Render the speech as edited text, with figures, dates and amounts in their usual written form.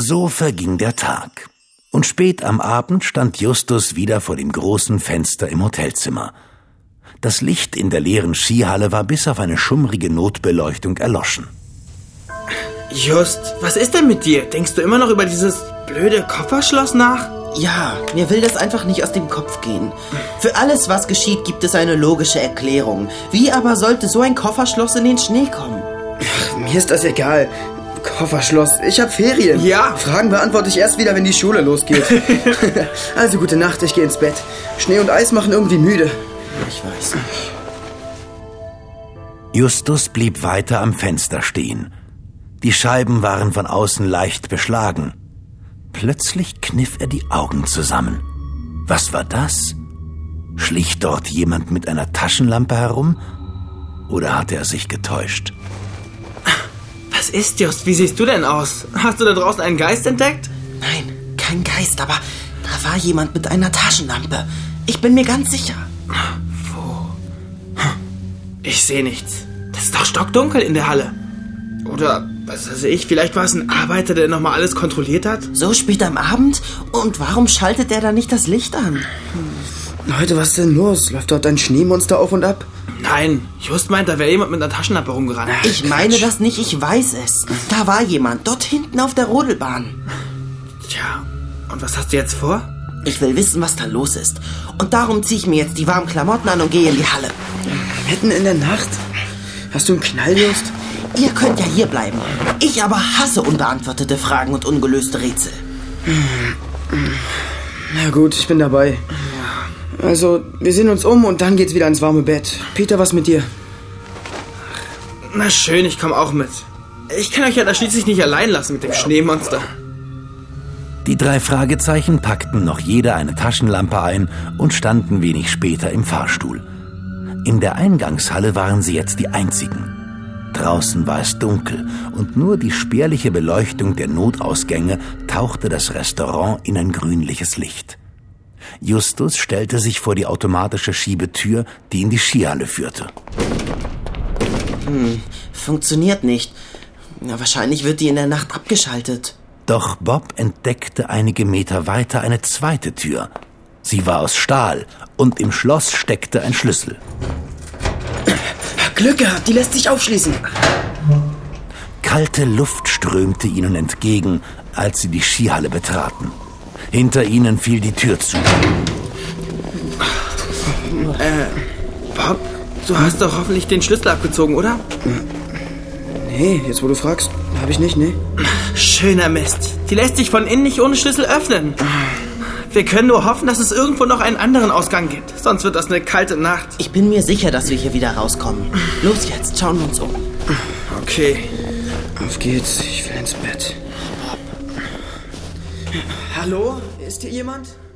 So verging der Tag. Und spät am Abend stand Justus wieder vor dem großen Fenster im Hotelzimmer. Das Licht in der leeren Skihalle war bis auf eine schummrige Notbeleuchtung erloschen. Just, was ist denn mit dir? Denkst du immer noch über dieses blöde Kofferschloss nach? Ja, mir will das einfach nicht aus dem Kopf gehen. Für alles, was geschieht, gibt es eine logische Erklärung. Wie aber sollte so ein Kofferschloss in den Schnee kommen? Ach, mir ist das egal. Kofferschloss, ich hab Ferien. Ja. Fragen beantworte ich erst wieder, wenn die Schule losgeht. Also gute Nacht, ich gehe ins Bett. Schnee und Eis machen irgendwie müde. Ich weiß. Justus blieb weiter am Fenster stehen. Die Scheiben waren von außen leicht beschlagen. Plötzlich kniff er die Augen zusammen. Was war das? Schlich dort jemand mit einer Taschenlampe herum? Oder hatte er sich getäuscht? Was ist, Just? Wie siehst du denn aus? Hast du da draußen einen Geist entdeckt? Nein, kein Geist, aber da war jemand mit einer Taschenlampe. Ich bin mir ganz sicher. Wo? Ich sehe nichts. Das ist doch stockdunkel in der Halle. Oder, was weiß ich, vielleicht war es ein Arbeiter, der nochmal alles kontrolliert hat? So spät am Abend? Und warum schaltet er da nicht das Licht an? Leute, was ist denn los? Läuft dort ein Schneemonster auf und ab? Nein, Just meint, da wäre jemand mit einer Taschenlampe rumgerannt. Ich meine das nicht, ich weiß es. Da war jemand, dort hinten auf der Rodelbahn. Tja, und was hast du jetzt vor? Ich will wissen, was da los ist. Und darum ziehe ich mir jetzt die warmen Klamotten an und gehe in die Halle. Mitten in der Nacht? Hast du einen Knall, Just? Ihr könnt ja hier bleiben. Ich aber hasse unbeantwortete Fragen und ungelöste Rätsel. Na gut, ich bin dabei. Also, wir sehen uns um und dann geht's wieder ins warme Bett. Peter, was mit dir? Na schön, ich komme auch mit. Ich kann euch ja da schließlich nicht allein lassen mit dem Schneemonster. Die 3 Fragezeichen packten noch jeder eine Taschenlampe ein und standen wenig später im Fahrstuhl. In der Eingangshalle waren sie jetzt die einzigen. Draußen war es dunkel und nur die spärliche Beleuchtung der Notausgänge tauchte das Restaurant in ein grünliches Licht. Justus stellte sich vor die automatische Schiebetür, die in die Skihalle führte. Funktioniert nicht. Na, wahrscheinlich wird die in der Nacht abgeschaltet. Doch Bob entdeckte einige Meter weiter eine zweite Tür. Sie war aus Stahl und im Schloss steckte ein Schlüssel. Glück gehabt, die lässt sich aufschließen. Kalte Luft strömte ihnen entgegen, als sie die Skihalle betraten. Hinter ihnen fiel die Tür zu. Bob, du hast doch hoffentlich den Schlüssel abgezogen, oder? Nee, jetzt wo du fragst, habe ich nicht, nee. Schöner Mist. Die lässt sich von innen nicht ohne Schlüssel öffnen. Wir können nur hoffen, dass es irgendwo noch einen anderen Ausgang gibt. Sonst wird das eine kalte Nacht. Ich bin mir sicher, dass wir hier wieder rauskommen. Los jetzt, schauen wir uns um. Okay. Auf geht's, ich will ins Bett. Hallo? Ist hier jemand?